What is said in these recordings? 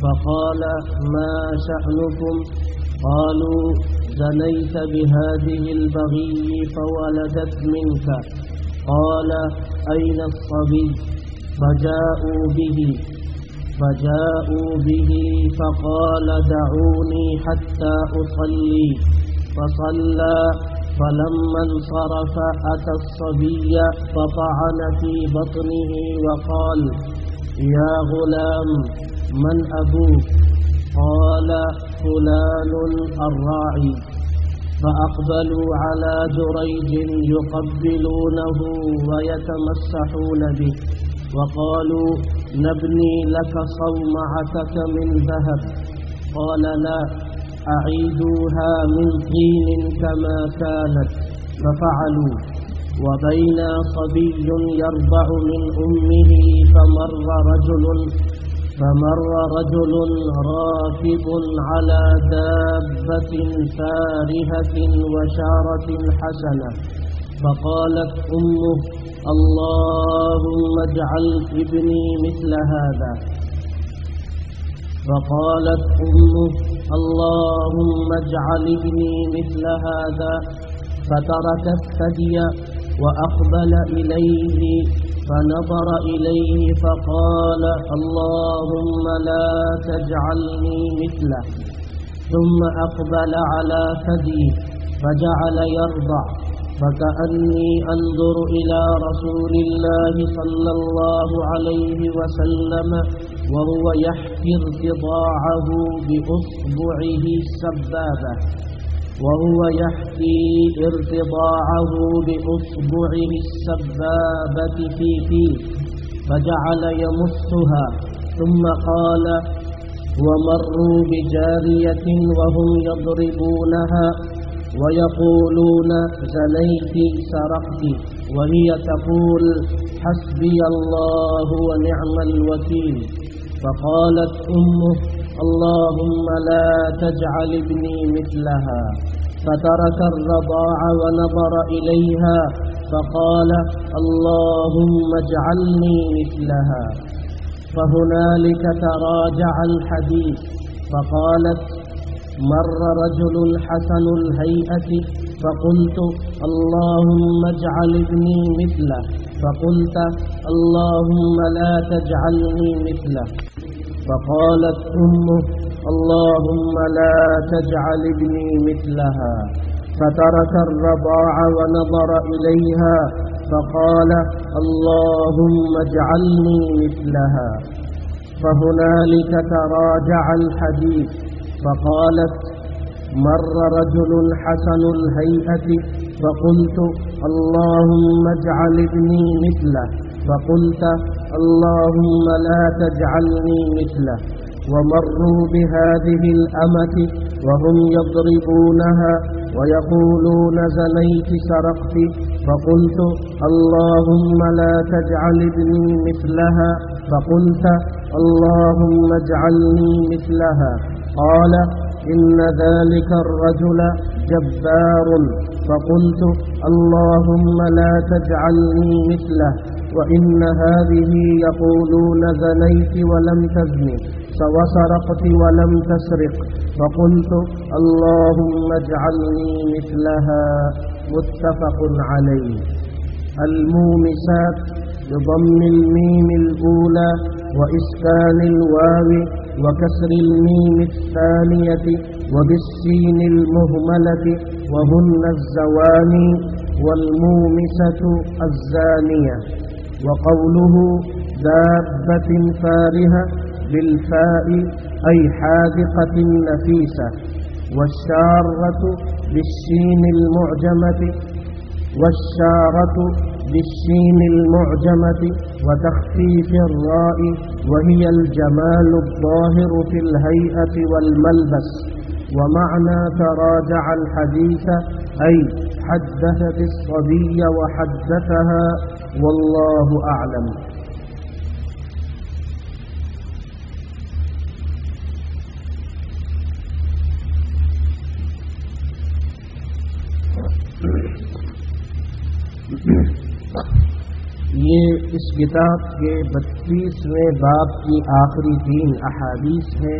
فقال ما شأنكم؟ قالوا زنيت بهذه البغي فولدت منك. قال أين الصبي؟ فجاءوا به فقال دعوني حتى أصلي، فصلى. فلما انصرف أتى الصبي فطعن في بطنه وقال يا غلام من أبوك؟ قال فلان الراعي. فأقبلوا على جريج يقبلونه ويتمسحون به، وقالوا نبني لك صومعتك من ذهب. قال لا، أعيدوها من طين كما كانت. ففعلوا. وبينا صبي يرضع من أمه فمر رجل راكب على دابة فارهة وشارة حسنة، فقالت أمه اللهم اجعل ابني مثل هذا. فترك الثدي وأقبل إليه، فنظر إليه فقال اللهم لا تجعلني مثله. ثم أقبل على ثديه فجعل يرضع، فكأني أنظر إلى رسول الله صلى الله عليه وسلم وهو يحكي ارتضاعه بأصبعه السبابة في فيه، فجعل يمسها. ثم قال ومروا بجارية وهم يضربونها ويقولون زنيت سرقت، وهي تقول حسبي الله ونعم الوكيل. فقالت أمه اللهم لا تجعل ابني مثلها. فترك الرضاع ونظر إليها فقال اللهم اجعلني مثلها. فهنالك تراجع الحديث. فقالت مر رجل حسن الهيئة فقلت اللهم اجعل ابني مثله، فقلت اللهم لا تجعلني مثله. فقالت أمه اللهم لا تجعل ابني مثلها. فترك الرضاع ونظر إليها فقال اللهم اجعلني مثلها. فهنالك تراجع الحديث. فقالت مر رجل حسن الهيئة فقلت اللهم اجعل ابني مثله، فقلت اللهم لا تجعلني مثله. ومروا بهذه الأمة وهم يضربونها ويقولون زنيت سرقت، فقلت اللهم لا تجعل ابني مثلها، فقلت اللهم اجعلني مثلها. قال إن ذلك الرجل جبار. فقلت اللهم لا تجعلني مثله، وإن هذه يقولون زنيت ولم تزني وسرقت ولم تسرق. فقلت اللهم اجعلني مثلها. متفق عليه. المومسات بضم الميم الأولى وإسكان الواو وكسر الميم الثانية وبالسين المهملة، وهن الزواني والمومسة الزانية. وقوله دابة فارهة بالفاء أي حاذقة نفيسة، والشارة بالشين المعجمة وتخفيف الراء، وهي الجمال الظاهر في الهيئة والملبس. ومعنى تراجع الحديث أي حدثت الصبي وحدثها، والله أعلم. ये इस किताब के 32वें बाब की आखिरी 3 अहादीस हैं।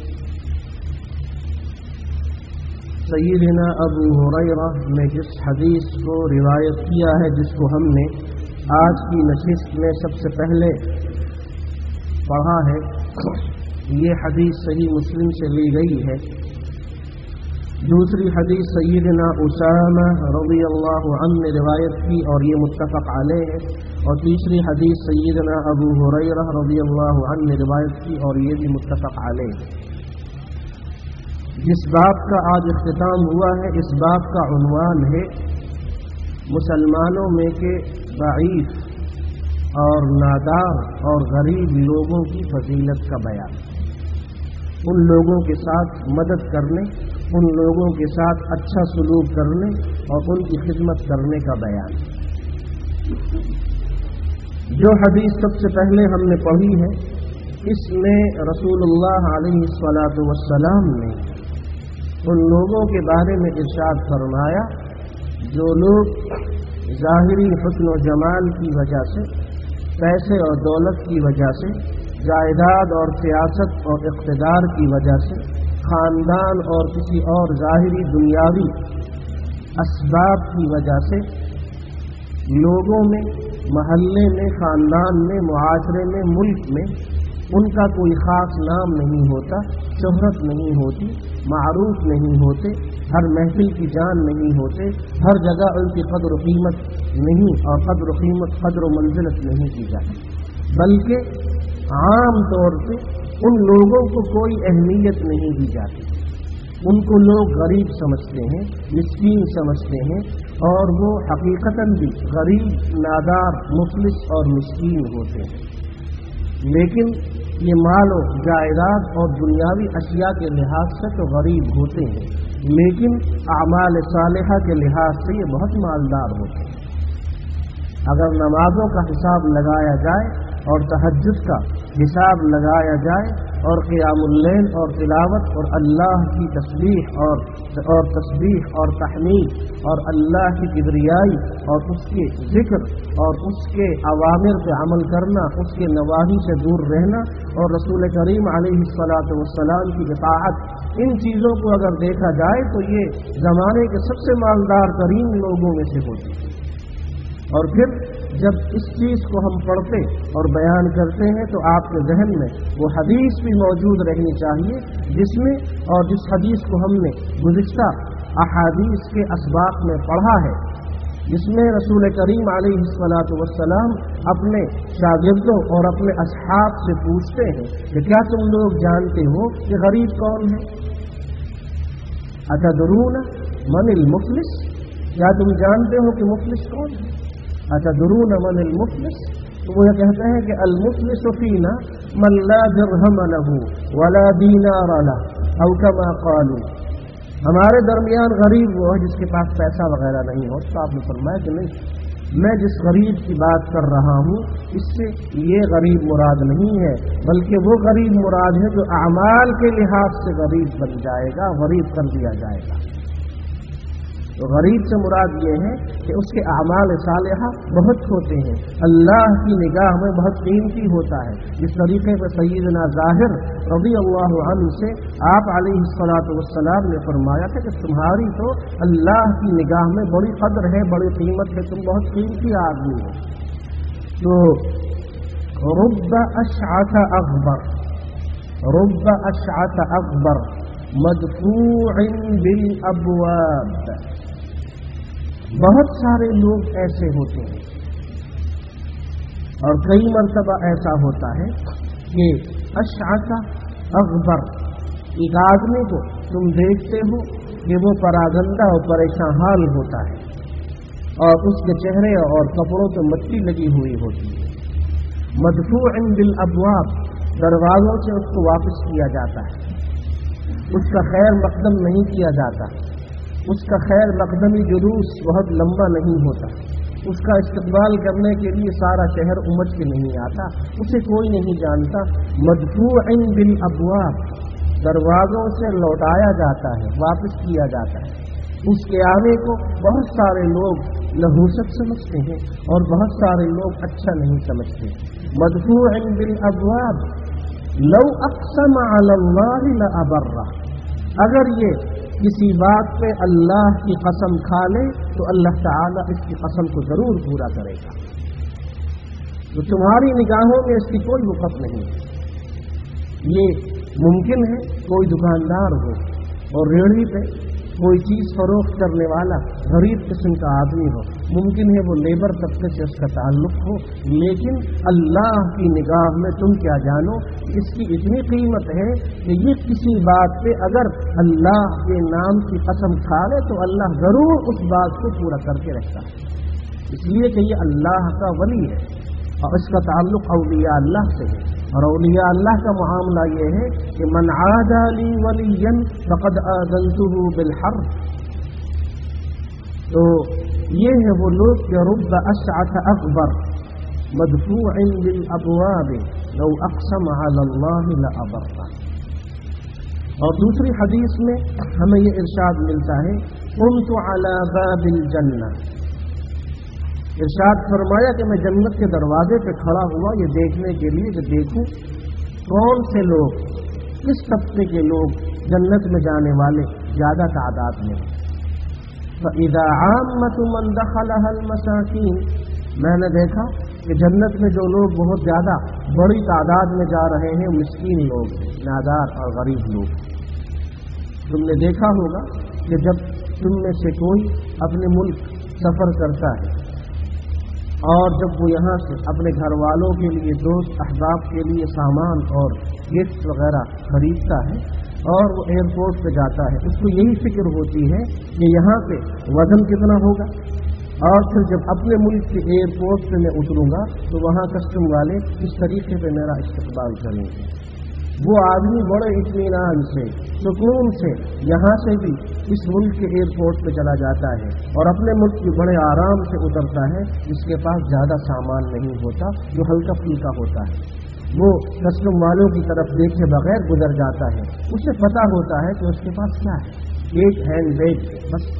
सय्यदना अबू हुरैरा ने जिस हदीस को रिवायत किया है, जिसको हमने आज की नशिस्त में सबसे पहले पढ़ा है, ये हदीस सही मुस्लिम से ली गई है। दूसरी हदीस सय्यदना उसामा रज़ियल्लाहु अन्हु ने रिवायत की और ये मुत्तफ़क़ अलैह है। और तीसरी हदीस सय्यदना अबू हुरैरा रज़ियल्लाहु अन्हु ने रिवायत की और ये भी मुत्तफ़क़ अलैह है। जिस बाब का आज इख्तिताम हुआ है, इस बाब का उन्वान है मुसलमानों में के दईफ और नादार और गरीब लोगों की फजीलत का बयान। उन लोगों के साथ मदद करने, उन लोगों के साथ अच्छा सलूक करने और उनकी खिदमत करने का बयान। जो हदीस सबसे पहले हमने पढ़ी है, इसमें रसूलुल्लाह अलैहिस्सलातु वस्सलाम ने उन लोगों के बारे में इरशाद फरमाया जो लोग ज़ाहिरी हुस्न व जमाल की वजह से, पैसे और दौलत की वजह से, जायदाद और सियासत और इक़्तिदार की वजह से, खानदान और किसी और ज़ाहिरी दुनियावी असबाब की वजह से लोगों में, महल्ले में, खानदान में, मुआशरे में, मुल्क में उनका कोई ख़ास नाम नहीं होता, शोहरत नहीं होती, मारूफ नहीं होते, हर महफिल की जान नहीं होते, हर जगह उनकी कद्र कीमत नहीं और कद्र मंजिलत नहीं की जाती, बल्कि आम तौर पे उन लोगों को कोई अहमियत नहीं दी जाती। उनको लोग गरीब समझते हैं, मिस्कीन समझते हैं और वो हकीकतन भी गरीब, नादार, मुफलिस और मिस्कीन होते हैं। लेकिन ये मालो, जायदाद और दुनियावी अशिया के लिहाज से तो गरीब होते हैं, लेकिन आमाल सालिहा के लिहाज से ये बहुत मालदार होते हैं। अगर नमाजों का हिसाब लगाया जाए और तहज्जुद का हिसाब लगाया जाए और क़ियामुल लैल और तिलावत और अल्लाह की तस्बीह और तहमीद और अल्लाह की किबरियाई और उसके ज़िक्र और उसके अवामिर पे अमल करना, उसके नवाही से दूर रहना और रसूल करीम अलैहिस्सलातु वस्सलाम की इताअत, इन चीज़ों को अगर देखा जाए तो ये ज़माने के सबसे मालदार तरीन लोगों में से होती है। और फिर जब इस चीज़ को हम पढ़ते और बयान करते हैं तो आपके जहन में वो हदीस भी मौजूद रहनी चाहिए जिसमें, और जिस हदीस को हमने गुज़िश्ता अहादीस के असबाक में पढ़ा है, जिसमें रसूल करीम अलैहिस्सलातु वस्सलाम अपने शागिर्दों और अपने असहाब से पूछते हैं कि क्या तुम लोग जानते हो कि गरीब कौन है? अतदरून मनिल मुफलिस, क्या तुम जानते हो कि मुफलिस कौन है? अतदरून मनिल मुफलिस, तो वो ये कहते हैं कि अल मुफलिस फीना मन ला दिरहम लहू वला दीनार लहू औ कमा क़ालू, हमारे दरमियान गरीब वो है जिसके पास पैसा वगैरह नहीं हो। तो आपने फरमाया कि नहीं, मैं जिस गरीब की बात कर रहा हूँ इससे ये गरीब मुराद नहीं है, बल्कि वो गरीब मुराद है जो अमाल के लिहाज से गरीब बन जाएगा, गरीब कर दिया जाएगा। तो गरीब से मुराद ये है कि उसके अमाल सालिहा बहुत होते हैं, अल्लाह की निगाह में बहुत कीमती होता है। इस तरीके पर सय्यदना ज़ाहिर रज़ियल्लाहु अन्हु से आप अलैहिस्सलातु वस्सलाम ने फरमाया था कि तुम्हारी तो अल्लाह की निगाह में बड़ी कद्र है, बड़ी कीमत है, तुम बहुत कीमती आदमी हो। तो रुब्ब अशअथ अग़बर, रुब्ब अशअथ अग़बर मदफूअन बिल अबवाब, बहुत सारे लोग ऐसे होते हैं और कई मर्तबा ऐसा होता है कि अशअथ अग़बर, एक आदमी को तुम देखते हो कि वो परागंदा और परेशान हाल होता है और उसके चेहरे और कपड़ों पे मट्टी लगी हुई होती है। मदफूअन बिल अबवाब, दरवाज़ों से उसको वापस किया जाता है, उसका खैर मकदम नहीं किया जाता, उसका खैर मकदमी जुलूस बहुत लंबा नहीं होता, उसका इस्तकबाल करने के लिए सारा शहर उमड़ के नहीं आता, उसे कोई नहीं जानता। मदफूअन बिल अबवाब, दरवाज़ों से लौटाया जाता है, वापस किया जाता है। उसके आने को बहुत सारे लोग नहूसत समझते हैं और बहुत सारे लोग अच्छा नहीं समझते। मदफूअन बिल अबवाब लौ अक़सम अला अल्लाह लअबर्रा, अगर ये किसी बात पे अल्लाह की कसम खा ले तो अल्लाह ताला इसकी कसम को जरूर पूरा करेगा। तो तुम्हारी निगाहों में इसकी कोई वक़्त नहीं है। ये मुमकिन है कोई दुकानदार हो और रेहड़ी पे कोई चीज फरोख्त करने वाला गरीब किस्म का आदमी हो, मुमकिन है वो लेबर तबके से उसका ताल्लुक हो, लेकिन अल्लाह की निगाह में तुम क्या जानो इसकी इतनी कीमत है कि ये किसी बात पे अगर अल्लाह के नाम की कसम खा ले तो अल्लाह जरूर उस बात को पूरा करके रखता है, इसलिए कि ये अल्लाह का वली है और इसका ताल्लुक औलिया अल्लाह से है। और औलिया अल्लाह का मामला ये है कि मन आदा ली वलियन फक़द आज़नतुहु बिल हर्ब। तो ये है वो लोग कि रुब्ब अशअथ अकबर मदफूअन बिल अबवाब लौ अक़सम अला अल्लाह लअबर्रा। और दूसरी हदीस में हमें ये इरशाद मिलता है कुन्तु अला बाबिल जन्नह, इरशाद फरमाया कि मैं जन्नत के दरवाजे पे खड़ा हुआ ये देखने के लिए कि देखूं कौन से लोग, किस तबके के लोग जन्नत में जाने वाले ज्यादा तादाद में। फ़इज़ा आम्मतु मन दख़लहा अल-मसाकीन, मैंने देखा कि जन्नत में जो लोग बहुत ज्यादा बड़ी तादाद में जा रहे हैं मिस्कीन लोग, नादार और गरीब लोग। तुमने देखा होगा कि जब तुम में से कोई अपने मुल्क सफर करता है और जब वो यहाँ से अपने घर वालों के लिए, दोस्त अहबाब के लिए सामान और गिफ्ट वगैरह खरीदता है और वो एयरपोर्ट पे जाता है, उसको यही फिक्र होती है कि यहाँ पे वजन कितना होगा और फिर जब अपने मुल्क के एयरपोर्ट पे मैं उतरूंगा तो वहाँ कस्टम वाले इस तरीके पे मेरा इस्तकबाल करेंगे। वो आदमी बड़े इत्मीनान से, सुकून से यहाँ से भी इस मुल्क के एयरपोर्ट पे चला जाता है और अपने मुल्क की बड़े आराम से उतरता है, जिसके पास ज्यादा सामान नहीं होता, जो हल्का फुल्का होता है। वो कस्टम वालों की तरफ देखे बगैर गुजर जाता है, उसे पता होता है कि उसके पास क्या है, एक हैंड बैग बस।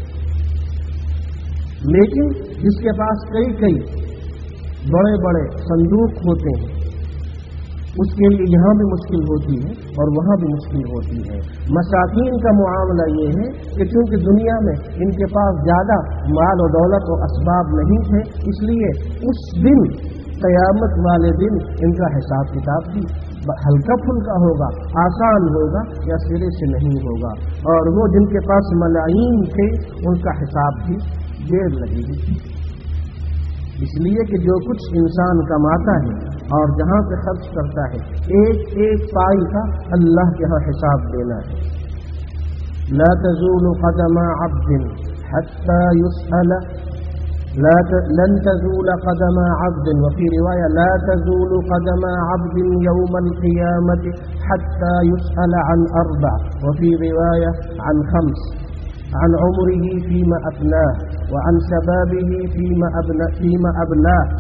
लेकिन जिसके पास कई कई बड़े बड़े संदूक होते हैं उसके लिए यहाँ भी मुश्किल होती है और वहाँ भी मुश्किल होती है। मसाकीन का मामला ये है कि चूंकि दुनिया में इनके पास ज्यादा माल और दौलत और असबाब नहीं थे, इसलिए उस दिन क़यामत वाले दिन इनका हिसाब किताब भी हल्का फुल्का होगा, आसान होगा या सिरे से नहीं होगा। और वो जिनके पास मलायीन थे उनका हिसाब भी देर लगेगी, इसलिए कि जो कुछ इंसान कमाता है और जहाँ पे खर्च करता है एक एक पाई का अल्लाह के यहाँ हिसाब देना है। ला तज़ूलु क़दमा अब्दिन हत्ता युसअल, लन तज़ूल क़दमा अब्दिन, वफ़ी रिवाया ला तज़ूलु क़दमा अब्दिन यौमल क़ियामति हत्ता युसअल अन अर्बअ, वफ़ी रिवाया अन खम्स, अन उम्रिही फ़ीमा अफ़नाह वअन शबाबिही फ़ीमा अबलाह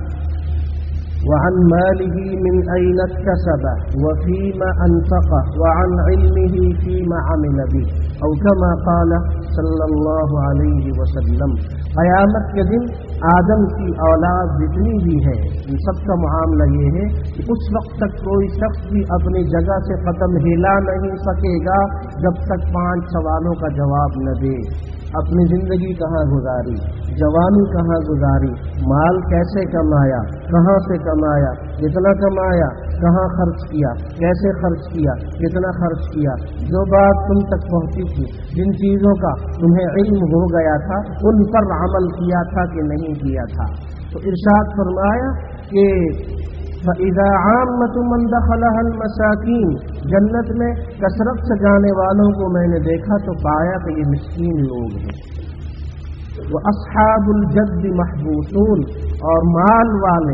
वअन मालिही मिन ऐन इक्तसबह वफ़ीमा अनफ़क़ह वअन इल्मिही फ़ीमा अमिल बिह, औ कमा क़ाल सल्लल्लाहु अलैहि वसल्लम। क़यामत के दिन आदम की औलाद जितनी भी है इन सब का मामला ये है कि उस वक्त तक कोई शख्स भी अपनी जगह से कदम हिला नहीं सकेगा जब तक 5 सवालों का जवाब न दे। अपनी जिंदगी कहाँ गुजारी, जवानी कहाँ गुजारी, माल कैसे कमाया, कहाँ से कमाया, कितना कमाया, कहाँ खर्च किया, कैसे खर्च किया, कितना खर्च किया, जो बात तुम तक पहुंची थी, जिन चीजों का तुम्हें इल्म हो गया था उन पर अमल किया था कि नहीं किया था। तो इरशाद फरमाया कि फ़इज़ा आम्मतु मन दख़लहा अल-मसाकीन, जन्नत में कसरत से जाने वालों को मैंने देखा तो पाया कि ये मिस्कीन लोग हैं। वो अस्हाबुल जद्द महबूसून, और माल वाले।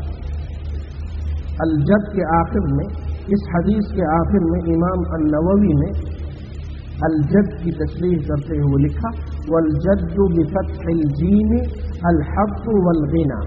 अल-जद्द के आखिर में, इस हदीस के आखिर में इमाम अन-नववी ने अल-जद्द की तशरीह करते हुए लिखा वल-जद्दु बिफ़त्हिल जीम अल-हक़्क़ु वल-ग़िना।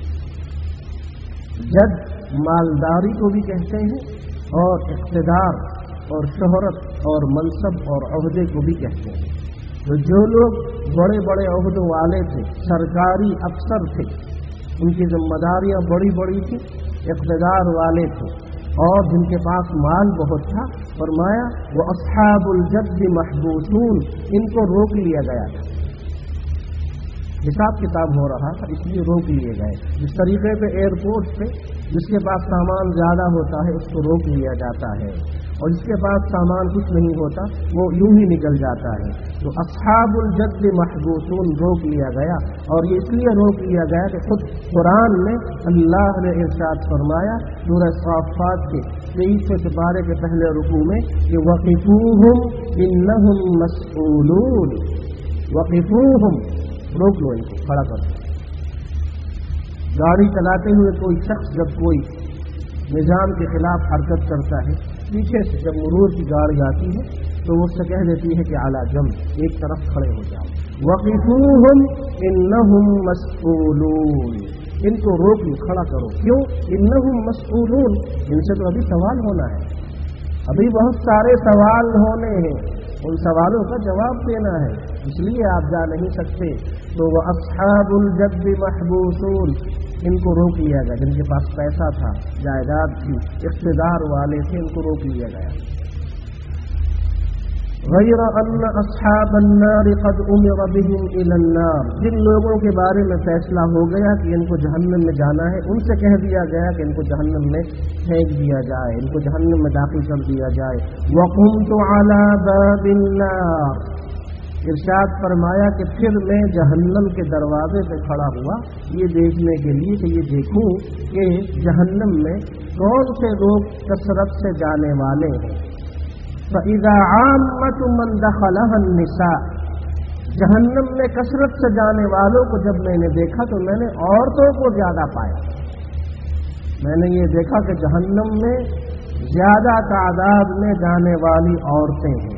जद मालदारी को भी कहते हैं और इक़्तिदार और शोहरत और मनसब और ओहदे को भी कहते हैं। تو جو لوگ بڑے بڑے عہدوں والے تھے، سرکاری افسر تھے، ان کی ذمہ داریاں بڑی بڑی تھی، اقتدار والے تھے اور جن کے پاس مال بہت تھا، فرمایا وہ اصحاب الجد محبوسون، ان کو روک لیا گیا تھا، حساب کتاب ہو رہا تھا اس لیے روک لیے گئے۔ جس طریقے پہ ایئرپورٹ پہ جس کے پاس سامان زیادہ ہوتا ہے اس کو روک لیا جاتا ہے، اور جس کے پاس سامان کچھ نہیں ہوتا وہ یوں ہی نکل جاتا ہے۔ تو اصحاب الجد محبوسون روک لیا گیا، اور یہ اس لیے روک لیا گیا کہ خود قرآن میں اللہ نے ارشاد فرمایا سورہ صافات کے 23 پارے کے پہلے رکوع میں کہ وقفوہم انہم مسئولون، وقفوہم، روک لو ان کو، کھڑا کرو۔ گاڑی چلاتے ہوئے کوئی شخص جب کوئی نظام کے خلاف حرکت کرتا ہے، پیچھے سے جب مرور کی گاڑی آتی ہے تو وہ اس سے کہہ دیتی ہے کہ اعلیٰ جنب، ایک طرف کھڑے ہو جاؤ۔ وقفوہم انہم مسئولون، ان کو روک لو، کھڑا کرو۔ کیوں؟ انہم مسئولون، ان سے تو ابھی سوال ہونا ہے، ابھی بہت سارے سوال ہونے ہیں، ان سوالوں کا جواب دینا ہے، اس لیے آپ جا نہیں سکتے۔ تو وہ اصحاب الجد محبوسون، ان کو روک لیا گیا، جن کے پاس پیسہ تھا، جائیداد تھی، اقتدار والے تھے، ان کو روک لیا گیا۔ غیر ان اصحاب النار قد امر بهم الى النار، جن لوگوں کے بارے میں فیصلہ ہو گیا کہ ان کو جہنم میں جانا ہے، ان سے کہہ دیا گیا کہ ان کو جہنم میں پھینک دیا جائے، ان کو جہنم میں داخل کر دیا جائے۔ وقمت على باب النار، ارشاد فرمایا کہ پھر میں جہنم کے دروازے پہ کھڑا ہوا یہ دیکھنے کے لیے کہ یہ دیکھوں کہ جہنم میں کون سے لوگ کثرت سے جانے والے ہیں۔ فَإِذَا عَامَّةُ مَنْ دَخَلَهَا النِّسَاءُ، جہنم میں کثرت سے جانے والوں کو جب میں نے دیکھا تو میں نے عورتوں کو زیادہ پایا، میں نے یہ دیکھا کہ جہنم میں زیادہ تعداد میں جانے والی عورتیں ہیں۔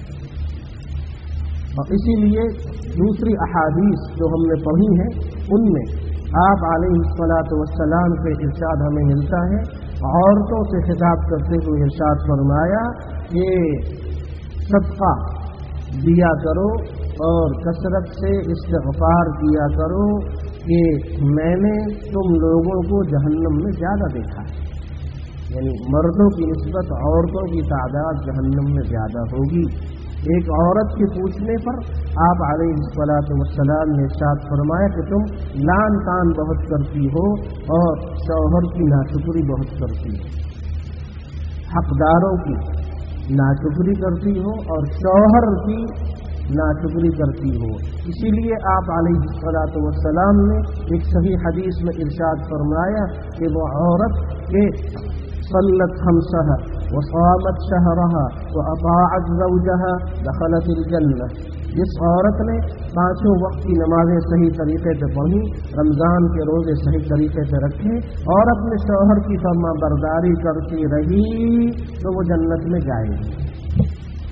اور اسی لیے دوسری احادیث جو ہم نے پڑھی ہیں ان میں آپ علیہ الصلاۃ والسلام سے ارشاد ہمیں ملتا ہے، عورتوں سے خطاب کرتے ہوئے ارشاد فرمایا کہ صدقہ دیا کرو اور کثرت سے استغفار کیا کرو کہ میں نے تم لوگوں کو جہنم میں زیادہ دیکھا ہے، یعنی مردوں کی نسبت عورتوں کی تعداد جہنم میں زیادہ ہوگی۔ ایک عورت کے پوچھنے پر آپ علیہ الصلاۃ والسلام نے ارشاد فرمایا کہ تم لان تان بہت کرتی ہو اور شوہر کی ناشکری بہت کرتی ہو، حقداروں کی ناشکری کرتی ہو اور شوہر کی ناشکری کرتی ہو۔ اسی لیے آپ علیہ الصلاۃ والسلام نے ایک صحیح حدیث میں ارشاد فرمایا کہ وہ عورت کے صلت خمسہا وصامت شہرہا واطاعت زوجہا دخلت الجنہ، جس عورت نے 5 وقت کی نمازیں صحیح طریقے سے پڑھی، رمضان کے روزے صحیح طریقے سے رکھے اور اپنے شوہر کی فرما برداری کرتی رہی تو وہ جنت میں جائے گی۔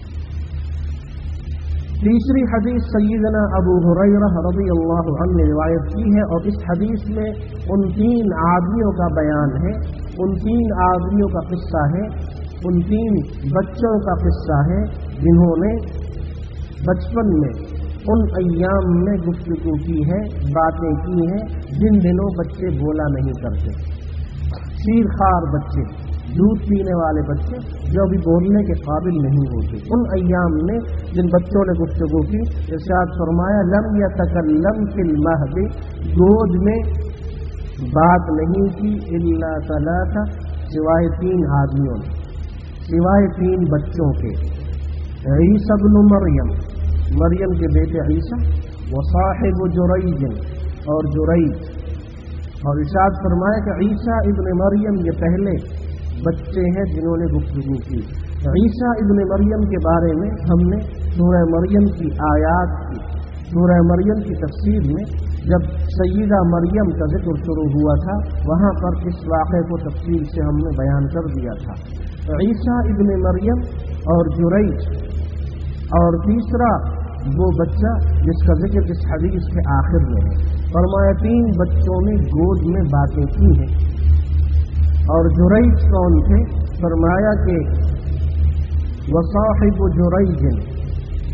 تیسری حدیث سیدنا ابو ہریرہ رضی اللہ عنہ نے روایت کی ہے، اور اس حدیث میں ان 3 آدمیوں کا بیان ہے، ان 3 آدمیوں کا قصہ ہے، ان 3 بچوں کا قصہ ہے جنہوں نے بچپن میں ان ایام میں گفتگو کی ہے، باتیں کی ہیں جن دنوں بچے بولا نہیں کرتے، شیرخوار بچے، دودھ پینے والے بچے جو ابھی بولنے کے قابل نہیں ہوتے، ان ایام میں جن بچوں نے گفتگو کی، ارشاد فرمایا لم یتکلم فی المہد، گود میں بات نہیں کی الا ثلاثہ، سوائے 3 آدمیوں نے، سوائے 3 بچوں کے، عیسی ابن مریم، مریم کے بیٹے عیسیٰ، وصاحب جریج، اور جریج، اور ارشاد فرمایا کہ عیسیٰ ابن مریم یہ پہلے بچے ہیں جنہوں نے گفتگو کی۔ عیسیٰ ابن مریم کے بارے میں ہم نے سورہ مریم کی آیات کی، سورہ مریم کی تفسیر میں جب سیدہ مریم کا ذکر شروع ہوا تھا وہاں پر اس واقعے کو تفصیل سے ہم نے بیان کر دیا تھا۔ عیسیٰ ابن مریم اور جریج، اور تیسرا وہ بچہ جس کا ذکر اس حدیث کے آخر میں ہے، فرمایا 3 بچوں نے گود میں باتیں کی ہیں۔ اور جریج کون تھے؟ فرمایا کہ وصاحب جریج،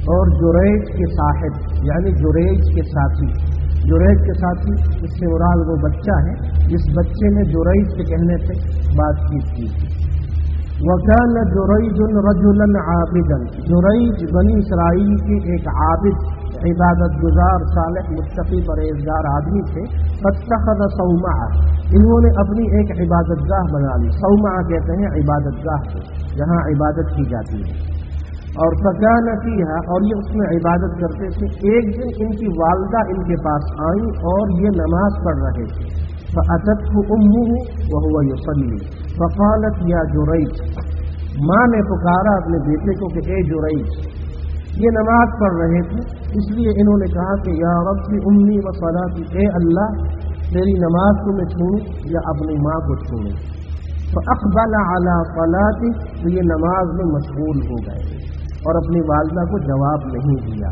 اور जुरैज के साहिब यानी जुरैज के साथी। जुरैज के साथी इससे मुराद वो बच्चा है जिस बच्चे ने जुरैज के कहने से बातचीत की थी। वकान जुरैजुन रजुलन आबिदन, जुरैज बनी इसराइल के एक आबिद, इबादत गुजार, सालेह, मुत्तकी, परहेजगार आदमी थे। फत्तखज़ सौमा, इन्होंने अपनी एक इबादतगाह बना ली। सौमा कहते हैं इबादतगाह को, जहाँ इबादत की जाती है। और फकान फीहा, और ये उसमें इबादत करते थे। एक दिन इनकी वालदा इनके पास आई और ये नमाज पढ़ रहे थे। फअततहु उम्मुहु वहुव युसल्ली फक़ालत या जुरैज, माँ ने पुकारा अपने बेटे को कि ए जुरैज। ये नमाज पढ़ रहे थे, इसलिए इन्होंने कहा कि या रब्बी उम्मी व सलाती, ए अल्लाह तेरी नमाज को मैं छोड़ूं या अपनी माँ को छोड़ूं। फ़अक़बल अला सलाती, तो ये नमाज में मशगूल हो गए और अपनी वालिदा को जवाब नहीं दिया।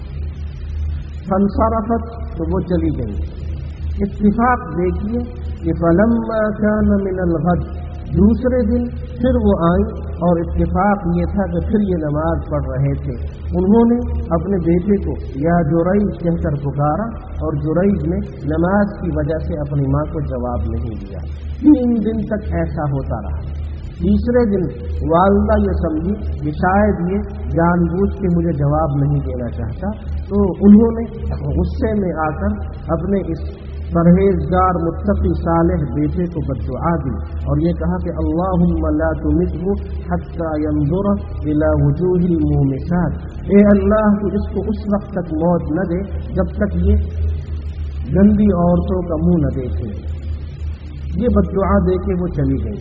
फंसरफत, तो वो चली गई। इत्तिफाक देखिए कि फलम्मा कान मिनल गद, दूसरे दिन फिर वो आई और इत्तिफाक ये था कि फिर ये नमाज पढ़ रहे थे। उन्होंने अपने बेटे को या जुरैज कहकर पुकारा और जुरैज ने नमाज की वजह से अपनी माँ को जवाब नहीं दिया। 3 दिन तक ऐसा होता रहा। तीसरे दिन वालिदा ये समझी कि शायद ये जानबूझ के मुझे जवाब नहीं देना चाहता, तो उन्होंने गुस्से में आकर अपने इस परहेजगार मुत्तकी सालेह बेटे को बद्दुआ दी और ये कहा कि अल्लाहुम्मा ला तुमितहु हत्ता यंजुर इला वजूहिल मुमिसात, ए अल्लाह तू इसको उस वक्त तक मौत न दे जब तक ये गंदी औरतों का मुंह न देखे। ये बद्दुआ दे के वो चली गई।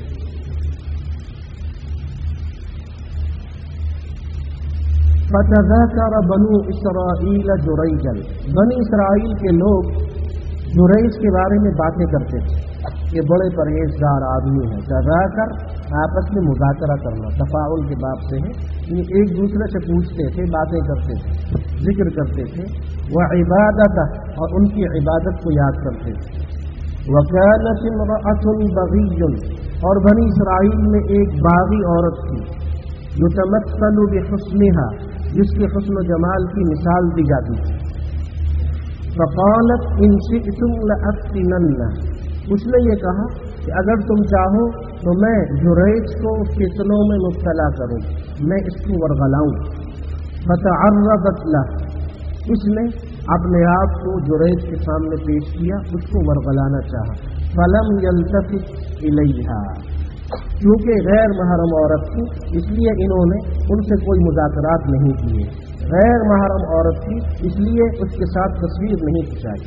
फतज़करा बनु इसराइल जुरैजन, बनी इसराइल के लोग जुरैज के बारे में बातें करते थे। ये बड़े परहेजगार आदमी हैं। तज़ाकर आपस में मुज़ाकरा करना, तफ़ाउल के बाब से है, एक दूसरे से पूछते थे, बातें करते थे, जिक्र करते थे। वह इबादत, और उनकी इबादत को याद करते थे। वकानत इम्रअतुन बग़िय्युन, और बनी इसराइल में एक बागी औरत थी। युतमस्सलु बिहुस्निहा, जिसके हुस्न जमाल की मिसाल दी जाती थी। फ़क़ालत इन शिअ्तुम लअफ़्तिनन्ना, उसने ये कहा कि अगर तुम चाहो तो मैं जुरैज को फितनों में मुब्तला करूं, मैं इसको वरगलाऊं। फ़तअर्रदत लह, उसने अपने आप को जुरैज के सामने पेश किया, उसको वरगलाना चाहा। फलम यल्तफित इलैहा, क्योंकि गैर महरम औरत थी इसलिए इन्होंने उनसे कोई मुज़ाकरात नहीं किए। गैर महरम औरत थी इसलिए उसके साथ तस्वीर नहीं खिंचाई।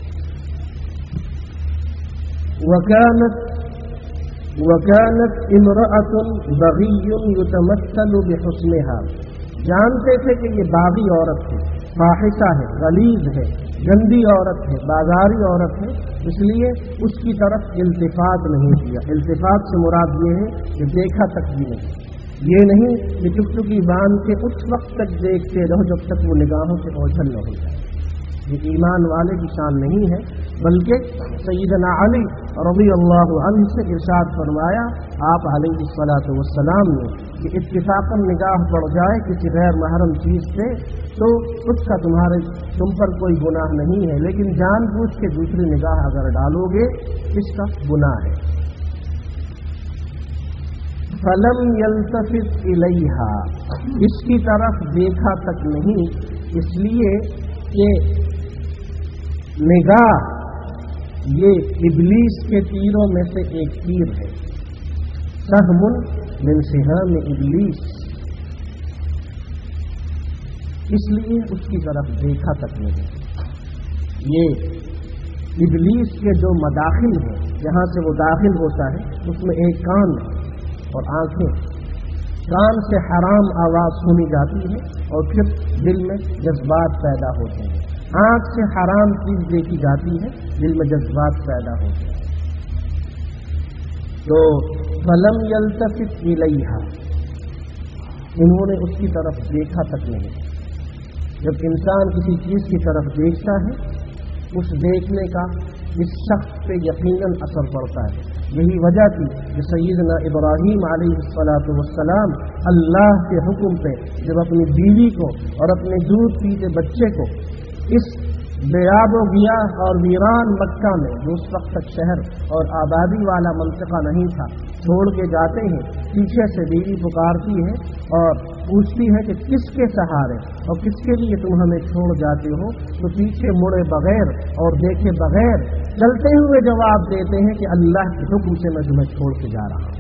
वकानत इम्रअतुन बग़िय्युन युतमस्सलु बिहुस्निहा, जानते थे कि ये बागी औरत है, फाहिशा है, गलीज है, गंदी औरत है, बाजारी औरत है, इसलिए उसकी तरफ इल्तिफात नहीं किया। इल्तिफात से मुराद ये है कि देखा तक भी नहीं, ये नहीं कि टुकटुकी बांध के उस वक्त तक देखते रहो जब तक वो निगाहों से ओझल न हो जाए। ये ईमान वाले की शान नहीं है, बल्कि सैयदना अली रज़ियल्लाहु अन्हु से इरशाद फरमाया आप अलैहिस्सलातु वस्सलाम ने कि इत्तिफाकन निगाह पड़ जाए किसी गैर महरम चीज से तो उसका तुम पर कोई गुनाह नहीं है, लेकिन जानबूझ के दूसरी निगाह अगर डालोगे इसका गुनाह है। फलम यल्तफित इलैहा, इसकी तरफ देखा तक नहीं, इसलिए कि निगाह ये इब्लीस के तीरों में से एक तीर है। सहमुन मिन सिहाम इब्लीस, इसलिए उसकी तरफ देखा तक नहीं। ये इब्लीस के जो मदाखिल हैं, जहाँ से वो दाखिल होता है, उसमें एक कान और आंखें। कान से हराम आवाज सुनी जाती है और फिर दिल में जज्बात पैदा होते हैं। आंख से हराम चीज देखी जाती है, दिल में जज्बात पैदा होते हैं। तो फलम यल्तफित इलैहा, इन्होंने उसकी तरफ देखा तक नहीं। जब इंसान किसी चीज की तरफ देखता है, उस देखने का इस शख्स पे यकीनन असर पड़ता है। یہی وجہ تھی کہ سیدنا ابراہیم علیہ السلام اللہ کے حکم پہ جب اپنی بیوی کو اور اپنے دودھ پیتے بچے کو اس بیاب و گیاہ اور ویران مکہ میں جو اس وقت تک شہر اور آبادی والا منطقہ نہیں تھا چھوڑ کے جاتے ہیں، پیچھے سے بیوی پکارتی ہے اور پوچھتی ہے کہ کس کے سہارے اور کس کے لیے تم ہمیں چھوڑ جاتے ہو، تو پیچھے مڑے بغیر اور دیکھے بغیر چلتے ہوئے جواب دیتے ہیں کہ اللہ کے حکم سے میں تمہیں چھوڑ کے جا رہا ہوں۔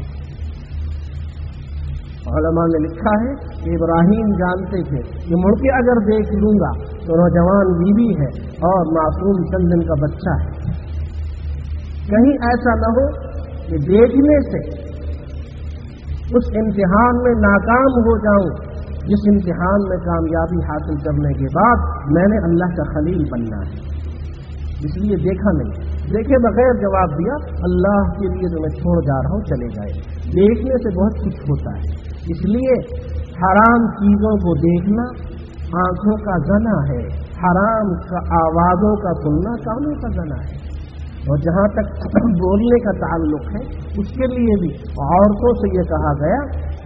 علماء نے لکھا ہے کہ ابراہیم جانتے تھے کہ مڑ کے اگر دیکھ لوں گا تو نوجوان بیوی ہے اور معصوم چند دن کا بچہ ہے، کہیں ایسا نہ ہو کہ دیکھنے سے اس امتحان میں ناکام ہو جاؤں جس امتحان میں کامیابی حاصل کرنے کے بعد میں نے اللہ کا خلیل بننا ہے، اس لیے دیکھا نہیں، دیکھے بغیر جواب دیا اللہ کے لیے تو میں چھوڑ جا رہا ہوں، چلے جائے۔ دیکھنے سے بہت کچھ ہوتا ہے، اس لیے حرام چیزوں کو دیکھنا آنکھوں کا زنا ہے، حرام کا آوازوں کا سننا کانوں کا زنا ہے، اور جہاں تک بولنے کا تعلق ہے اس کے لیے بھی عورتوں سے یہ کہا گیا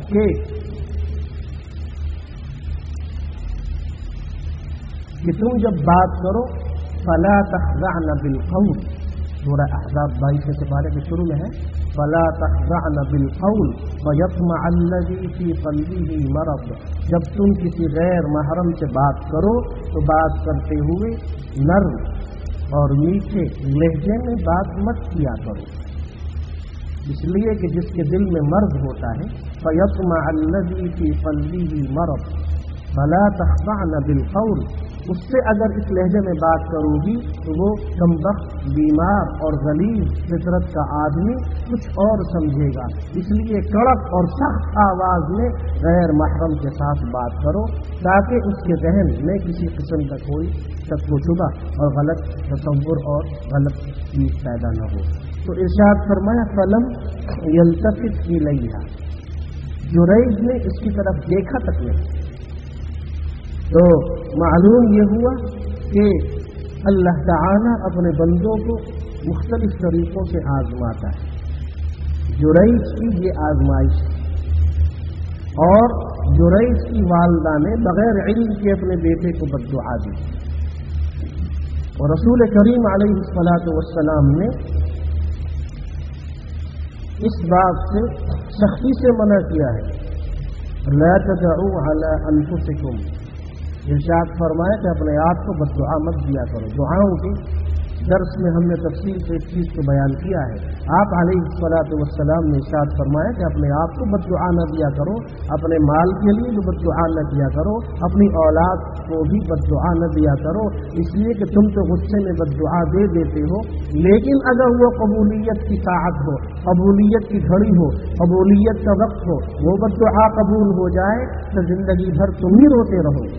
کہ تم جب بات کرو فلا تخضعن بالقول، سورہ احزاب 22 سپارے کے شروع میں ہے فلا تخضعن بالقول فيطمع الذي في قلبه مرض، جب تم کسی غیر محرم سے بات کرو تو بات کرتے ہوئے نرم اور میٹھے لہجے میں بات مت کیا کرو، اس لیے کہ جس کے دل میں مرض ہوتا ہے فيطمع الذي في قلبه مرض فلا تخضعن بالقول، اس سے اگر اس لہجے میں بات کرو گی تو وہ کمبخت، بیمار اور غلیظ فطرت کا آدمی کچھ اور سمجھے گا، اس لیے کڑک اور سخت آواز میں غیر محرم کے ساتھ بات کرو تاکہ اس کے ذہن میں کسی قسم کا کوئی شک و شبہ اور غلط تصور اور غلط چیز پیدا نہ ہو۔ تو ارشاد فرمایا فلم یلتفت الیہا، جریج نے اس کی طرف دیکھا تک نہیں، تو معلوم یہ ہوا کہ اللہ تعالیٰ اپنے بندوں کو مختلف طریقوں سے آزماتا ہے۔ جریج کی یہ آزمائش، اور جریج کی والدہ نے بغیر علم کے اپنے بیٹے کو بددعا دی، اور رسول کریم علیہ السلام نے اس بات سے سختی سے منع کیا ہے، لا تدعوا علی انفسکم، ارشاد فرمایا کہ اپنے آپ کو بددعا مت دیا کرو۔ دعاؤں کے درس میں ہم نے تفصیل سے اس چیز کو بیان کیا ہے، آپ علیہ السلام نے ارشاد فرمایا کہ اپنے آپ کو بددعا نہ دیا کرو، اپنے مال کے لیے بھی بددعا نہ دیا کرو، اپنی اولاد کو بھی بددعا نہ دیا کرو، اس لیے کہ تم تو غصے میں بددعا دے دیتے ہو، لیکن اگر وہ قبولیت کی ساعت ہو، قبولیت کی گھڑی ہو، قبولیت کا وقت ہو، وہ بددعا قبول ہو جائے تو زندگی بھر تم ہی روتے رہو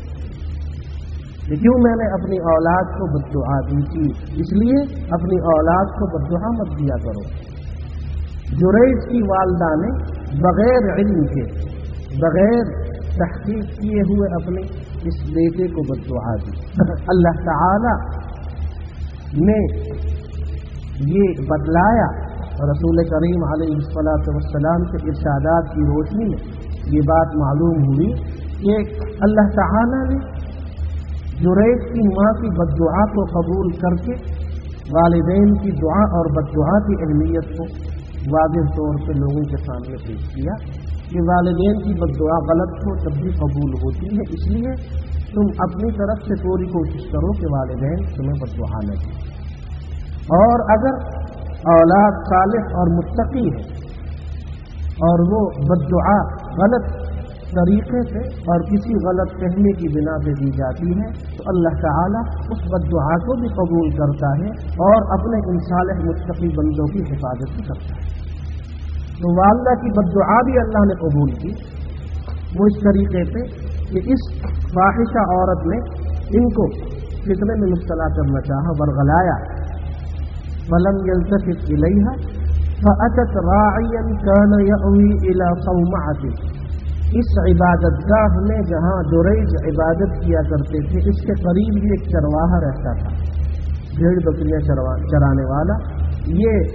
کہ کیوں میں نے اپنی اولاد کو بددعا دی تھی، اس لیے اپنی اولاد کو بددعا مت دیا کرو۔ جریج کی والدہ نے بغیر علم کے، بغیر تحقیق کیے ہوئے اپنے اس بیٹے کو بددعا دی۔ اللہ تعالی نے یہ بتلایا، رسول کریم علیہ السلام کے ارشادات کی روشنی میں یہ بات معلوم ہوئی کہ اللہ تعالی نے جریج کی ماں کی بددعا کو قبول کر کے والدین کی دعا اور بددعا کی اہمیت کو واضح طور سے لوگوں کے سامنے پیش کیا کہ والدین کی بددعا غلط ہو تب بھی قبول ہوتی ہے، اس لیے تم اپنی طرف سے پوری کوشش کرو کہ والدین تمہیں بددعا نہ دیں، اور اگر اولاد صالح اور متقی ہے اور وہ بددعا غلط طریقے سے اور کسی غلط کہنے کی بنا پہ دی جاتی ہے تو اللہ تعالیٰ اس بددعا کو بھی قبول کرتا ہے اور اپنے ان صالح متقی بندوں کی حفاظت بھی کرتا ہے۔ تو والدہ کی بددعا بھی اللہ نے قبول کی، وہ اس طریقے سے کہ اس فاحشہ عورت نے ان کو فتنے میں مبتلا کرنا چاہا، ورغلایا، فلم یلتفت الیہا فأتت راعیا کان یأوی الی صومعۃ، اس عبادت گاہ میں جہاں جریج عبادت کیا کرتے تھے اس کے قریب بھی ایک چرواہا رہتا تھا، بھیڑ بکریاں چرانے والا، یہ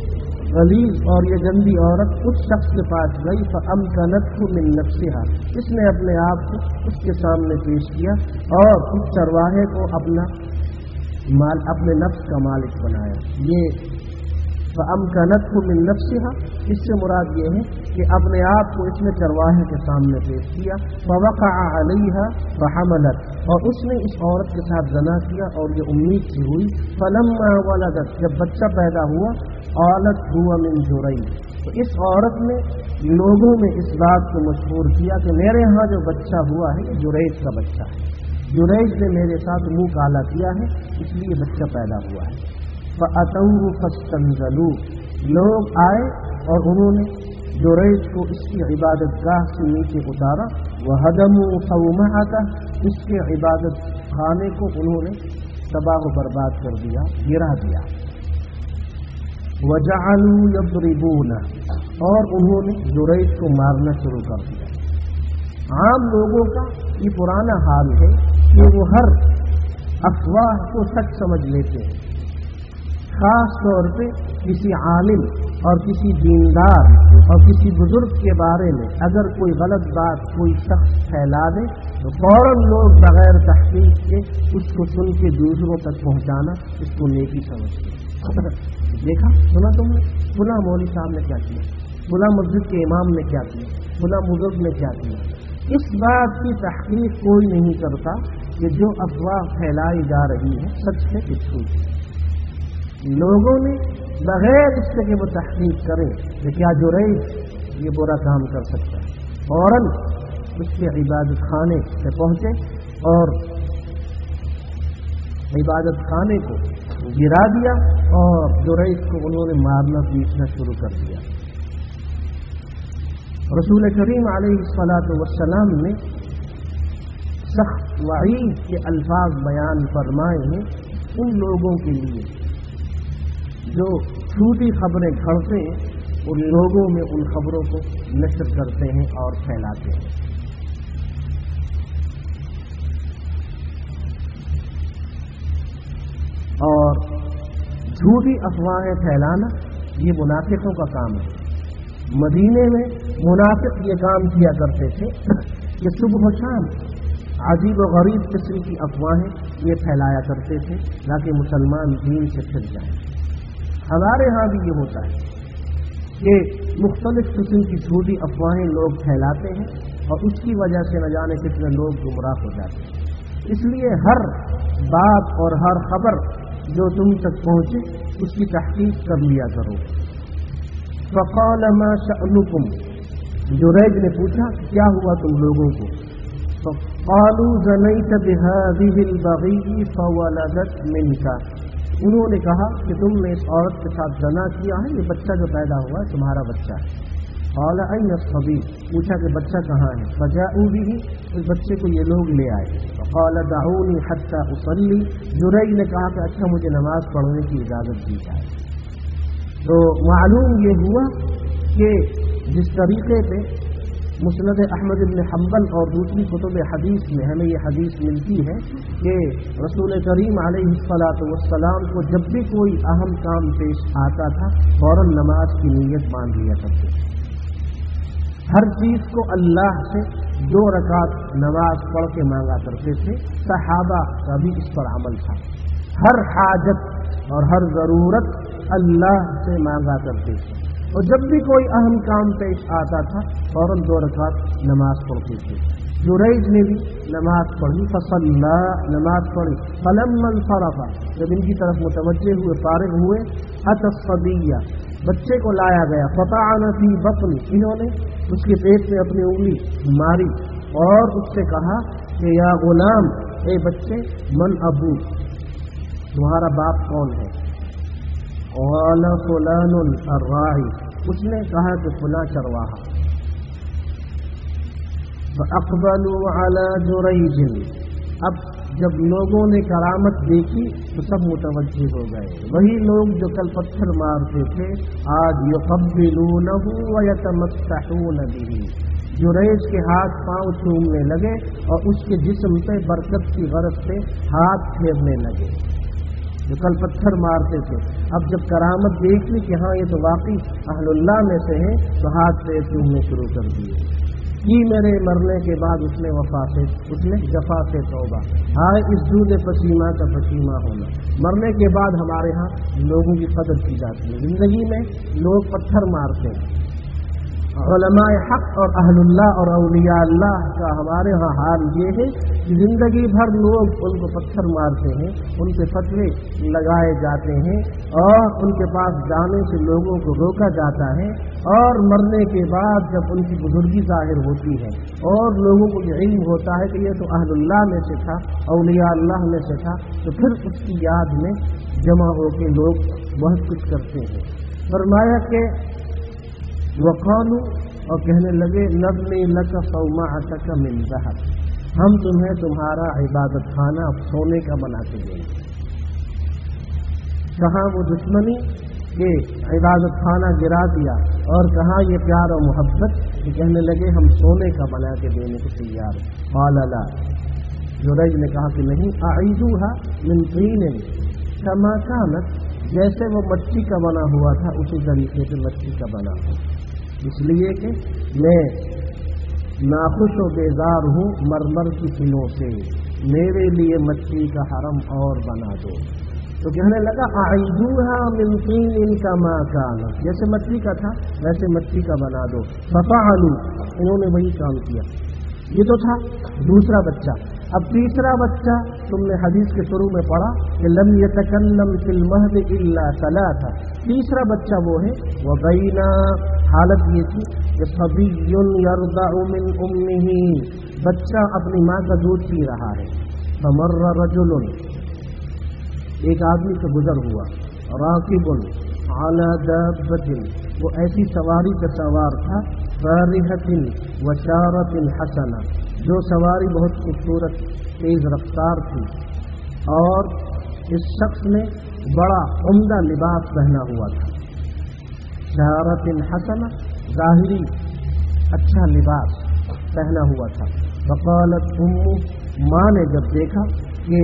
गलीज और ये गंदी औरत उस शख्स के पास गई, फअमकनतहु मिन नफ्सिहा, इसने अपने आप को उसके सामने पेश किया और उस चरवाहे को अपने नफ्स का मालिक बनाया। ये फअमकनतहु मिन नफ्सिहा, इससे मुराद ये है कि अपने आप को इसने चरवाहे के सामने पेश किया। फवक़अ अलैहा फहमलत, और उसने इस औरत के साथ ज़ना किया और ये उम्मीद सी हुई। फलम्मा वलदत, जब बच्चा पैदा हुआ, क़ालत हुवा मिन जुरैज, तो इस औरत ने लोगों में इस बात को मशहूर किया कि मेरे यहाँ जो बच्चा हुआ है ये जुरैज का बच्चा है, जुरैज ने मेरे साथ मुंह काला किया है, इसलिए बच्चा पैदा हुआ है। फ़अतौहु फस्तंज़लू, लोग आए और उन्होंने जुरैज को इसकी इबादतगाह से नीचे उतारा। वहदमू सौमअता, इसके इबादत खाने को उन्होंने तबाह व बर्बाद कर दिया, गिरा दिया। वजअलू यضربूना, और उन्होंने जुरैज को मारना शुरू कर दिया। आम लोगों का ये पुराना हाल है कि वो हर अफवाह को सच समझ लेते हैं। खास तौर पे किसी आलिम और किसी दीनदार और किसी बुजुर्ग के बारे में अगर कोई गलत बात कोई शख्स फैला दे तो फौरन लोग बगैर तहकीक के उसको सुन के दूसरों तक पहुंचाना इसको नेकी समझते हैं। देखा, सुना तुमने, फुला मौलवी साहब ने क्या किया, फुला मस्जिद के इमाम ने क्या किया, फुला बुजुर्ग ने क्या किया। इस बात की तहकीक कोई नहीं करता कि जो अफवाह फैलाई जा रही है सच है कि झूठ है। लोगों ने बगैर इससे कि वो तहकीक करें कि क्या जुरैज ये बुरा काम कर सकता है, फौरन उसके इबादत खाने से पहुंचे और इबादत खाने को गिरा दिया और जुरैज को उन्होंने मारना पीटना शुरू कर दिया। रसूल करीम अलैहिस्सलातु वस्सलाम ने सख्त वईद के अल्फाज बयान फरमाए हैं उन लोगों के लिए जो झूठी खबरें घड़ते हैं, उन लोगों में उन खबरों को नशर करते हैं और फैलाते हैं। और झूठी अफवाहें फैलाना ये मुनाफिकों का काम है। मदीने में मुनाफिक ये काम किया करते थे कि सुबह शाम अजीब व गरीब किस्म की अफवाहें ये फैलाया करते थे ताकि मुसलमान दीन से फिर जाए। हमारे यहाँ भी ये होता है कि मुख्तलिफ किस्म की झूठी अफवाहें लोग फैलाते हैं और उसकी वजह से न जाने कितने लोग गुमराह हो जाते हैं। इसलिए हर बात और हर खबर जो तुम तक पहुंचे उसकी तहकीक कर लिया करो। फ़क़ाल मा शअनुकुम, जुरैज ने पूछा क्या हुआ तुम लोगों को। फ़क़ालू ज़नैत बिहाज़िहिल बग़ी फ़वलदत मिनका, उन्होंने कहा कि तुमने इस औरत के साथ ज़ना किया है, ये बच्चा जो पैदा हुआ है तुम्हारा बच्चा है। क़ाल अय्न अस्सबी, पूछा कि बच्चा कहाँ है। फ़जाऊ बिही, उस बच्चे को ये लोग ले आए। क़ाल दऊनी हत्ता उसल्ली, जुरैज ने कहा कि अच्छा मुझे नमाज पढ़ने की इजाज़त दी जाए। तो मालूम ये हुआ कि जिस तरीके पे मुस्नद अहमद इब्न हम्बल और दूसरी कुतुब हदीस में हमें ये हदीस मिलती है कि रसूल करीम अलैहिस्सलातु वस्सलाम को जब भी कोई अहम काम पेश आता था फौरन नमाज की नीयत मान लिया करते थे। हर चीज को अल्लाह से 2 रकात नमाज पढ़ के मांगा करते थे। सहाबा का भी इस पर अमल था। हर हाजत और हर जरूरत अल्लाह से मांगा करते थे और जब भी कोई अहम काम पेश आता था फौरन 2 रकात नमाज पढ़ते थे। जुरैज ने भी नमाज पढ़ी, फसल्ला, नमाज पढ़ी। फलम्मा इंसरफ़ा, जब इनकी तरफ मुतवज्जे हुए फारिग हुए, अतस्सबिय्या, बच्चे को लाया गया। फ़तअना फी बत्नी, इन्होंने उसके पेट में अपनी उंगली मारी और उससे कहा कि या गुलाम, ए बच्चे, मन अबू, तुम्हारा बाप कौन है। क़ाल फुलानुन अर्राई, उसने कहा कि फुला चरवाहा। फ़अक़बलू अला जुरैज, अब जब लोगों ने करामत देखी तो सब मुतवज्जे हो गए। वही लोग जो कल पत्थर मारते थे आज युक़ब्बिलूनहु व यतमस्सहून बिही, जुरैज के हाथ पांव चूमने लगे और उसके जिस्म पे बरकत की गरज से हाथ फेरने लगे। जो कल पत्थर मारते थे اب جب کرامت دیکھ لی کہ ہاں یہ تو واقعی اہل اللہ میں سے ہے تو ہاتھ پیر چومنے شروع کر دیے کہ میرے مرنے کے بعد اس نے جفا سے توبہ، ہائے اس دودھ پسیمہ کا پسیمہ ہونا۔ مرنے کے بعد ہمارے ہاں لوگوں کی قدر کی جاتی ہے، زندگی میں لوگ پتھر مارتے ہیں، علماء حق اور اہل اللہ اور اولیاء اللہ کا ہمارے ہاں حال یہ ہے کہ زندگی بھر لوگ ان کو پتھر مارتے ہیں، ان کے فتوے لگائے جاتے ہیں اور ان کے پاس جانے سے لوگوں کو روکا جاتا ہے، اور مرنے کے بعد جب ان کی بزرگی ظاہر ہوتی ہے اور لوگوں کو یہ علم ہوتا ہے کہ یہ تو اہل اللہ میں سے تھا، اولیاء اللہ میں سے تھا، تو پھر اس کی یاد میں جمع ہو کے لوگ بہت کچھ کرتے ہیں۔ فرمایا کہ وقالوا، اور کہنے لگے نبنی لک صومعتک من ذہب، ہم تمہیں تمہارا عبادت خانہ سونے کا بنا کے دیں گے۔ کہاں وہ دشمنی کہ عبادت خانہ گرا دیا، اور کہاں یہ پیار و محبت کہ کہنے لگے ہم سونے کا بنا کے دینے کو تیار ہیں۔ قال لا، جریج نے کہا کہ نہیں، اعیدوها من طین کما کانت، جیسے وہ مٹی کا بنا ہوا تھا اسی طریقے سے مٹی کا بنا ہوا، اس لیے کہ میں ناخوش و بیزار ہوں مرمر کی فنوں سے، میرے لیے مٹی کا حرم اور بنا دو۔ تو کہنے لگا اعیدوها من طین کما کانت، جیسے مٹی کا تھا ویسے مٹی کا بنا دو۔ ففعلوا، انہوں نے وہی کام کیا۔ یہ تو تھا دوسرا بچہ، اب تیسرا بچہ تم نے حدیث کے شروع میں پڑھا کہ لم یتکلم فی المہد الا ثلاثہ، تیسرا بچہ وہ ہے وبینا، حالت یہ تھی کہ صبی یرضع من امہ، بچہ اپنی ماں کا دودھ پی رہا ہے۔ فمر رجل، ایک آدمی سے گزر ہوا، راکب علی دابۃ، وہ ایسی سواری کا سوار تھا، فارحۃ وشارۃ حسنہ، جو سواری بہت خوبصورت تیز رفتار تھی، اور اس شخص نے بڑا عمدہ لباس پہنا ہوا تھا۔ شارۃ حسنہ، ظاہری اچھا لباس پہنا ہوا تھا۔ فقالت امہ، ماں نے جب دیکھا کہ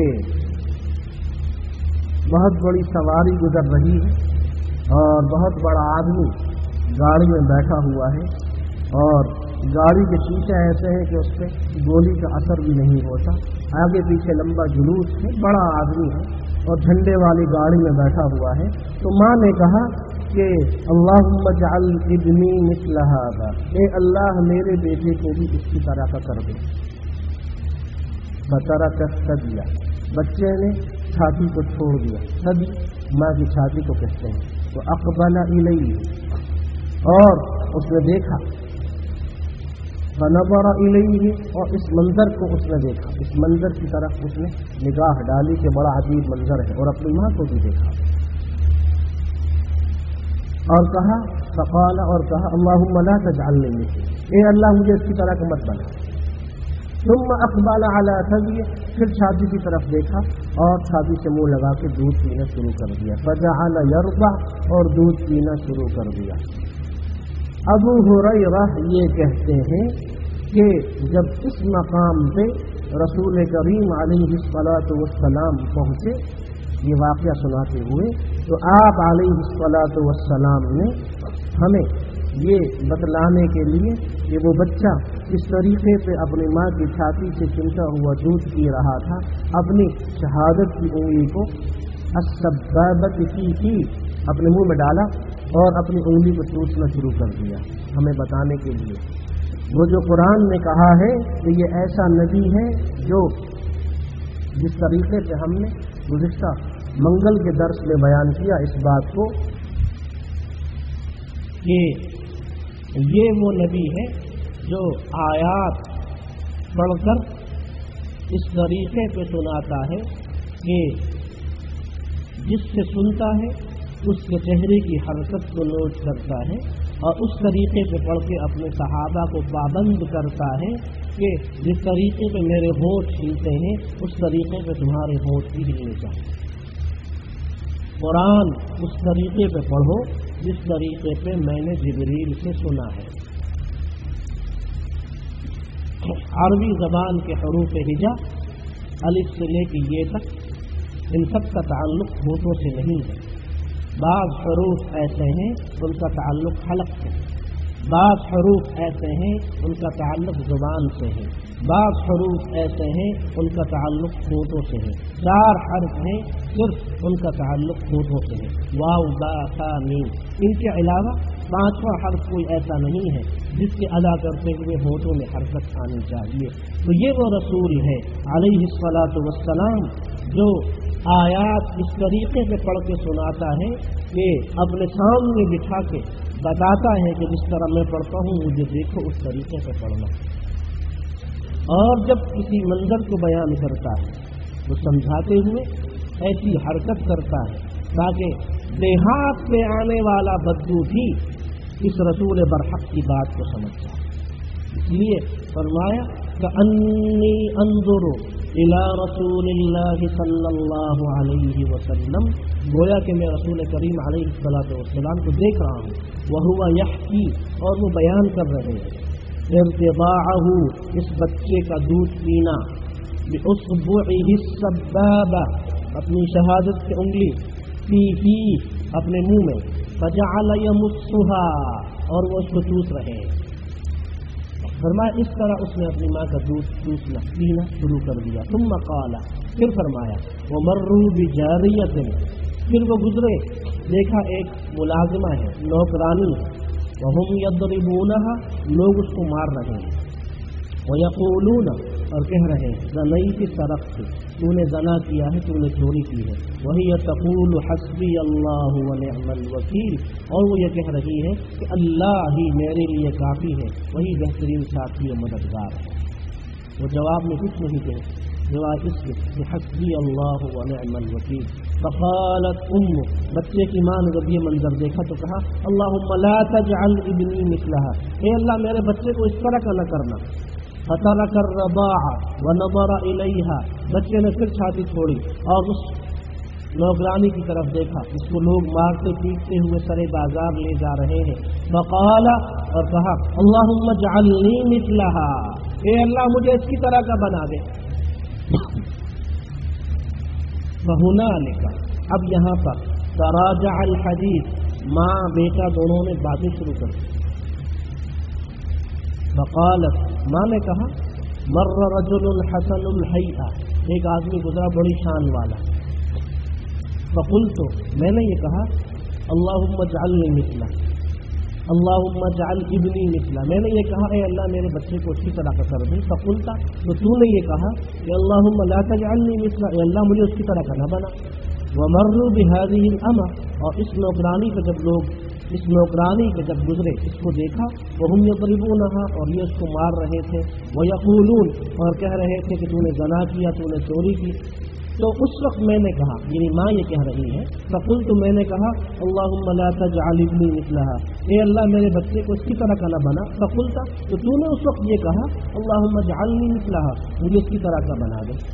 بہت بڑی سواری گزر رہی ہے اور بہت بڑا آدمی گاڑی میں بیٹھا ہوا ہے، اور گاڑی کے شیشے ایسے ہیں کہ اس پہ گولی کا اثر بھی نہیں ہوتا، آگے پیچھے لمبا جلوس ہے، بڑا آدمی ہے اور جھنڈے والی گاڑی میں بیٹھا ہوا ہے، تو ماں نے کہا کہ اللہم اجعل ابنی مثل ھذا، اے اللہ میرے بیٹے کو بھی اس کی طرح کا کر دے۔ فترک الثدی، بچے نے چھاتی کو چھوڑ دیا، ثدی ماں کی چھاتی کو کہتے ہیں۔ تو اقبل الیہ، اور اس نے دیکھا، فنظر الیہ، اور اس منظر کو اس نے دیکھا، اس منظر کی طرف اس نے نگاہ ڈالی کہ بڑا عجیب منظر ہے، اور اپنی ماں کو بھی دیکھا، اور کہا فقال، اور کہا اللہم لا تجعلنی مثلہ، اے اللہ مجھے اس کی طرح کا مت بنا۔ ثم اقبل علی ثدی، پھر چھاتی کی طرف دیکھا اور چھاتی سے منہ لگا کے دودھ پینا شروع کر دیا۔ فجعل یرضع، اور دودھ پینا شروع کر دیا۔ ابو ہریرہ یہ کہتے ہیں کہ جب اس مقام پہ رسول کریم علیہ الصلاۃ والسلام پہنچے، یہ واقعہ سناتے ہوئے، تو آپ علیہ الصلاۃ والسلام نے ہمیں یہ بتلانے کے لیے کہ وہ بچہ اس طریقے سے اپنی ماں کی چھاتی سے چمٹا ہوا دودھ پی رہا تھا، اپنی شہادت کی انگلی کو السبابۃ فی اپنے منہ میں ڈالا اور اپنی انگلی کو چوسنا شروع کر دیا، ہمیں بتانے کے لیے وہ جو قرآن نے کہا ہے کہ یہ ایسا نبی ہے جو جس طریقے سے ہم نے گزشتہ منگل کے درس میں بیان کیا اس بات کو کہ یہ وہ نبی ہے جو آیات پڑھ کر اس طریقے پہ سناتا ہے کہ جس سے سنتا ہے اس کے چہرے کی حرکت کو نوٹ کرتا ہے اور اس طریقے پہ پڑھ کے اپنے صحابہ کو پابند کرتا ہے کہ جس طریقے پہ میرے ہونٹ ہلتے ہیں اس طریقے پہ تمہارے ہونٹ بھی ہلنے چاہیے۔ قرآن اس طریقے پہ پڑھو جس طریقے پہ میں نے جبریل سے سنا ہے۔ عربی زبان کے حروف ہجا الف سے لے کے یہ تک، ان سب کا تعلق ہونٹوں سے نہیں ہے، بعض حروف ایسے ہیں ان کا تعلق حلق سے، بعض حروف ایسے ہیں ان کا تعلق زبان سے ہے، بعض حروف ایسے ہیں ان کا تعلق ہونٹوں سے ہے، 4 حرف ہیں صرف ان کا تعلق ہونٹوں سے ہے، واو با تا میم۔ ان کے علاوہ 5واں حرف کوئی ایسا نہیں ہے جس کے ادا کرتے ہوئے ہونٹوں میں حرکت آنی چاہیے۔ تو یہ وہ رسول ہے علیہ الصلاۃ والسلام جو آیات اس طریقے سے پڑھ کے سناتا ہے کہ اپنے سامنے بٹھا کے بتاتا ہے کہ جس طرح میں پڑھتا ہوں مجھے دیکھو اس طریقے سے پڑھنا۔ اور جب کسی منظر کو بیان کرتا ہے تو سمجھاتے ہوئے ایسی حرکت کرتا ہے تاکہ دیہات میں آنے والا بدو بھی اس رسول برحق کی بات کو سمجھ جائے۔ اس لیے فرمایا کأنی انظر الی رسول اللہ صلی اللہ علیہ وسلم، گویا کہ میں رسول کریم علیہ الصلوۃ والسلام کو دیکھ رہا ہوں، وہو یحکی، اور وہ بیان کر رہے ہیں، ارتضاعہ، اس بچے کا دودھ پینا، باصبعہ السبابہ، اپنی شہادت کی انگلی، فی اپنے منہ میں، فجعل یمصها، اور وہ اس کو چوس رہے ہیں۔ فرمایا اس طرح اس نے اپنی ماں کا دودھ چوسنا پینا شروع کر دیا۔ ثم قال، پھر فرمایا ومروا بجاریۃ، پھر وہ گزرے، دیکھا ایک ملازمہ ہے، نوکرانی ہے، وہم یضربونها، لوگ اس کو مار رہے ہیں، ویقولون، اور کہہ رہے ہیں، زنیت سرقت، تو نے زنا کیا ہے، تو نے چوری کی ہے، وہی تقول حسبی اللہ ونعم الوکیل، اور وہ یہ کہہ رہی ہے کہ اللہ ہی میرے لیے کافی ہے، وہی بہترین ساتھی و مددگار ہے۔ وہ جواب میں کچھ نہیں دے، جواب اس کہ حسبی اللہ ونعم الوکیل۔ فقالت بچے کی ماں نے جب یہ منظر دیکھا تو کہا اللہم لا تجعل ابنی مثلها، اے اللہ میرے بچے کو اس طرح کا نہ کرنا۔ فترک الرضاع ونظر الیہا، بچے نے پھر چھاتی چھوڑی اور اس نوکرانی کی طرف دیکھا، اس کو لوگ مارتے پیٹتے ہوئے سرے بازار لے جا رہے ہیں۔ فقال، اور کہا اللہم اجعلنی مثلها، اے اللہ مجھے اس کی طرح کا بنا دے۔ فہنالک، اب یہاں پر تراجع الحدیث، ماں بیٹا دونوں نے باتیں شروع کر دی۔ فقالت، ماں نے کہا مر رجل حسن الحیئہ، ایک آدمی گزرا بڑی شان والا۔ فقلت، میں نے یہ کہا اللہم اجعلنی مثلہ، اللہم اجعل ابنی مثلہ، میں نے یہ کہا اے اللہ میرے بچے کو اسی طرح کا کر دے۔ فقلت، تو نے یہ کہا کہ اللہم لا تجعلنی مثلہ، اے اللہ مجھے اس کی طرح کا نہ بنا۔ ومروا بهذه الامہ، اور اس نوکرانی کا جب لوگ اس نوکرانی کے جب گزرے اس کو دیکھا، وہم یضربونها، اور یہ اس کو مار رہے تھے، ویقولون، اور کہہ رہے تھے کہ تو نے زنا کیا، تو نے چوری کی۔ تو اس وقت میں نے کہا، یعنی ماں یہ کہہ رہی ہے، فقلت، میں نے کہا اللہم لا تجعل ابنی مثلها، اے اللہ میرے بچے کو اس کی طرح کا نہ بنا۔ فقلت، تو نے اس وقت یہ کہا اللہم اجعلنی مثلها، مجھے اس کی طرح کا بنا دے۔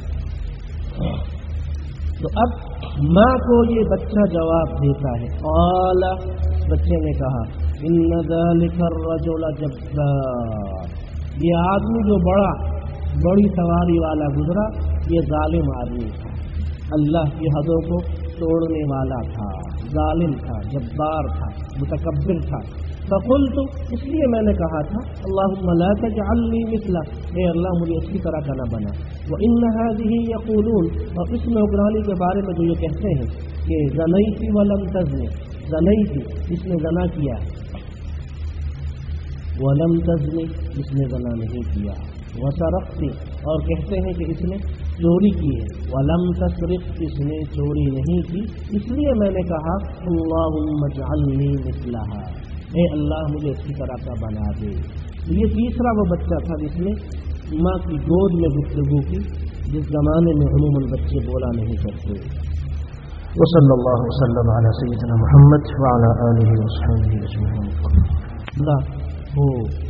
تو اب ماں کو یہ بچہ جواب دیتا ہے، قال، بچے نے کہا ان ذلک الرجل جبار، یہ آدمی جو بڑی سواری والا گزرا یہ ظالم آدمی تھا، اللہ کی حدوں کو توڑنے والا تھا، ظالم تھا، جبار تھا، متکبر تھا۔ فقلت، اس لیے میں نے کہا تھا اللہم لا تجعلنی مثلہ، اے اللہ مجھے اس کی طرح کا نہ بنا۔ وَإِنَّ هَذِهِ يَقُولُونَ، اور اس نوکرانی کے بارے میں جو یہ کہتے ہیں کہ زنیتی ولم تزنی، زنیتی اس نے زنا کیا، ولم تزنی اس نے زنا نہیں کیا، وسرقتی، اور کہتے ہیں کہ اس نے چوری کی ہے، ولم تسرق اس نے چوری نہیں کی، اس لیے میں نے کہا اللہم اجعلنی مثلها، اے اللہ مجھے اس کی طرح کا بنا دے۔ یہ تیسرا وہ بچہ تھا جس نے ماں کی گود میں گفتگو کی، جس زمانے میں عموماً بچے بولا نہیں کرتے۔ وصلی اللہ وسلم علی سیدنا محمد وعلی آلہ وصحبہ اجمعین۔ اللہ وہ